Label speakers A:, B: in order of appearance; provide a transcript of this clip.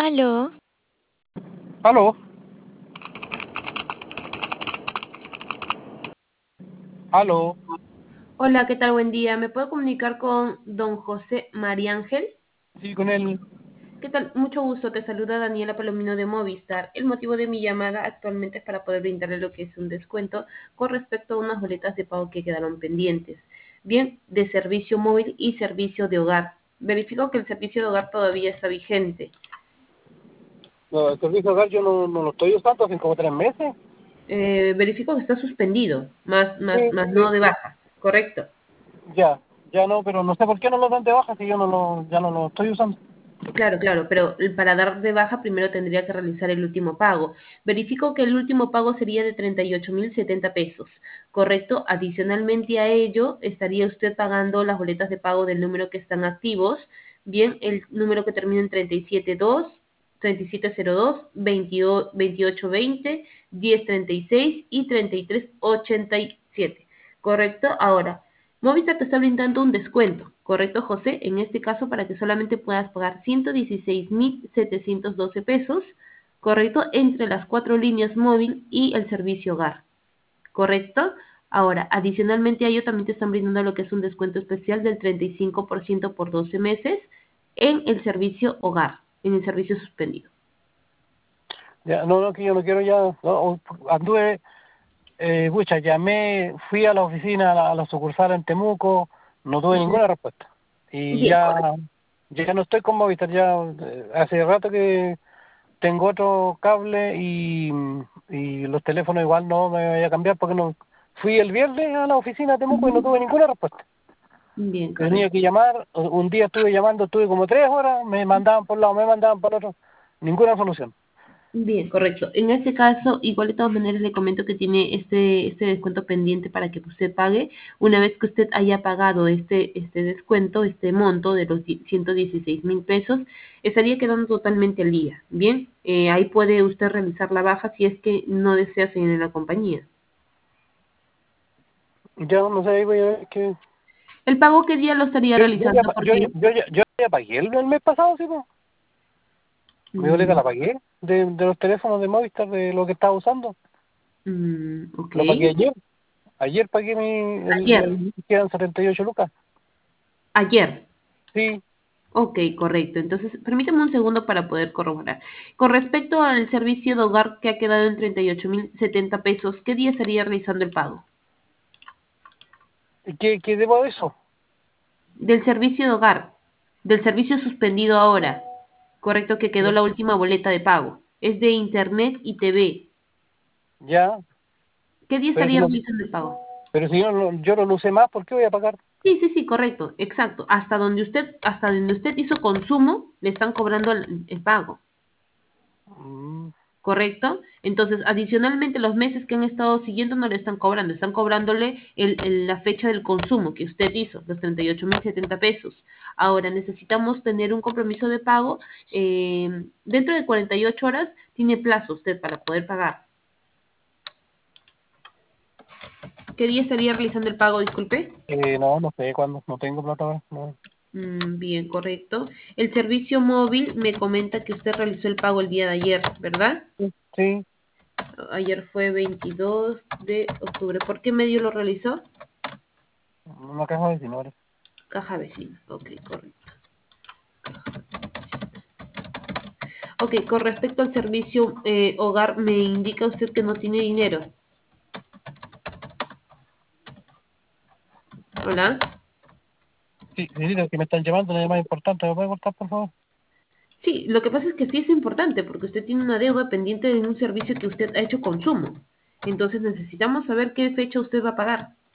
A: Aló,
B: Aló, aló,
C: Hola, ¿qué tal? Buen día. ¿Me puedo comunicar con don José María Ángel?
B: sí, con él.
C: ¿Qué tal? Mucho gusto. Te saluda Daniela Palomino de Movistar. El motivo de mi llamada actualmente es para poder brindarle lo que es un descuento con respecto a unas boletas de pago que quedaron pendientes. Bien, de servicio móvil y servicio de hogar. Verifico que el servicio de hogar todavía está vigente.
B: No, el servicio de hogar yo no lo estoy usando hace como 3 meses.
C: Verifico que está suspendido,
B: Sí,
C: más no
B: sí,
C: de baja, ¿correcto?
B: ya no, pero no sé por qué no lo dan de baja si yo ya no lo estoy usando.
C: Claro, claro, pero para dar de baja primero tendría que realizar el último pago. Verifico que el último pago sería de 38.070 pesos, ¿correcto? Adicionalmente a ello, estaría usted pagando las boletas de pago del número que están activos, bien, el número que termina en 372, 3702, 22, 2820, 1036 y 3387, ¿correcto? Ahora, Movistar te está brindando un descuento, ¿correcto, José? En este caso, para que solamente puedas pagar 116.712 pesos, ¿correcto? Entre las cuatro líneas móvil y el servicio hogar, ¿correcto? Ahora, adicionalmente a ello, también te están brindando lo que es un descuento especial del 35% por 12 meses en el servicio hogar, en el servicio suspendido.
B: Ya, no, que yo no quiero ya, no, anduve, pucha, llamé, fui a la oficina, a la sucursal en Temuco, no tuve
C: Ujú.
B: ninguna respuesta. Y
C: Bien, correcto.
B: ya no estoy con Movistar, ya hace rato que tengo otro cable y los teléfonos igual no me voy a cambiar porque no fui el viernes a la oficina de Temuco y no tuve ninguna respuesta.
C: Bien,
B: Tenía
C: correcto.
B: que llamar, un día estuve llamando, estuve como 3 horas, me mandaban por un lado, me mandaban por otro, ninguna solución.
C: Bien, correcto. En este caso, igual de todas maneras le comento que tiene este descuento pendiente para que usted pague. Una vez que usted haya pagado este descuento, este monto de los 116.000 pesos, estaría quedando totalmente al día. Bien, ahí puede usted realizar la baja si es que no desea seguir en la compañía.
B: Ya no sé, ahí voy a ver que
C: ¿El pago qué día lo estaría realizando? Porque
B: yo ya pagué el mes pasado, sí, pues. Mi boleta
C: mm,
B: la pagué de los teléfonos de Movistar, de lo que estaba usando.
C: ok.
B: Lo pagué ayer pagué
C: Ayer,
B: quedan 78 lucas.
C: ayer.
B: Sí,
C: Ok, correcto. Entonces, permítame un segundo para poder corroborar. Con respecto al servicio de hogar que ha quedado en 38.070 pesos, ¿qué día estaría realizando el pago?
B: ¿qué debo de eso?
C: Del servicio de hogar, del servicio suspendido ahora, correcto, que quedó la última boleta de pago. Es de Internet y TV.
B: Ya,
C: ¿Qué día
B: pero si
C: estaría
B: no,
C: realizando el pago?
B: pero si yo no lo usé más, ¿por qué voy a pagar?
C: Sí, sí, sí, correcto, exacto. Hasta donde usted hizo consumo, le están cobrando el pago.
B: Mm,
C: ¿Correcto? Entonces, adicionalmente, los meses que han estado siguiendo no le están cobrándole la fecha del consumo que usted hizo, los 38.070 pesos. Ahora, necesitamos tener un compromiso de pago. Dentro de 48 horas tiene plazo usted para poder pagar. ¿Qué día estaría realizando el pago? Disculpe.
B: no sé cuándo, no tengo plata ahora, no.
C: Bien, correcto. El servicio móvil me comenta que usted realizó el pago el día de ayer, ¿verdad?
B: Sí,
C: Ayer fue 22 de octubre. ¿Por qué medio lo realizó?
B: una caja de señores.
C: Caja vecina. Ok, correcto. Ok, con respecto al servicio hogar, me indica usted que no tiene dinero. Hola.
B: Sí, señorita, que me están llamando, la llamada importante, ¿me puede cortar, por favor?
C: Sí, lo que pasa es que sí es importante porque usted tiene una deuda pendiente de un servicio que usted ha hecho consumo. Entonces necesitamos saber qué fecha usted va a pagar.